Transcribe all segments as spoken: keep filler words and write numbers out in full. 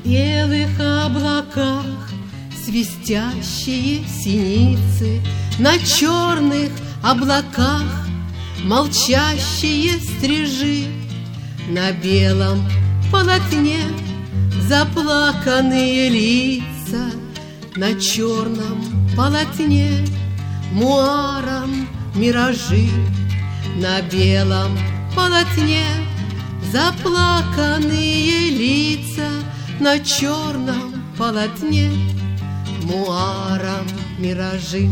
белых облаках свистящие синицы, на черных облаках молчащие стрижи, на белом полотне заплаканные лица, на черном полотне муаром миражи, на белом полотне заплаканные лица, на черном полотне муаром миражи.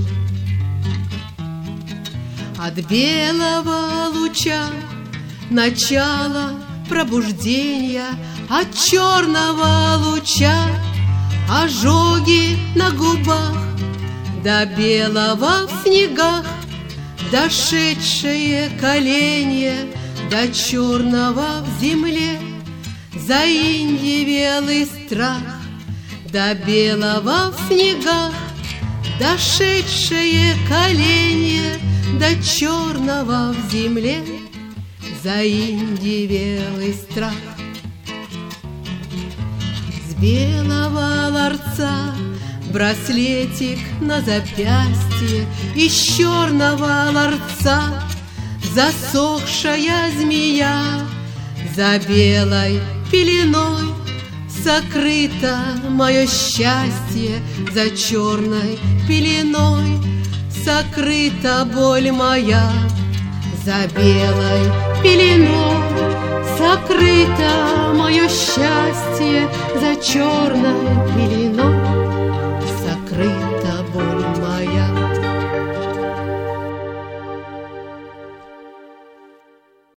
От белого луча начало пробуждения, от черного луча ожоги на губах, до белого в снегах дошедшее коленье, до черного в земле заиндевелый страх, до белого в снегах дошедшее коленье, до черного в земле заиндевелый страх. С белого ларца браслетик на запястье, из черного ларца засохшая змея, за белой пеленой сокрыто мое счастье, за черной пеленой сокрыта боль моя, за белой пеленой сокрыто мое счастье, за черной пеленой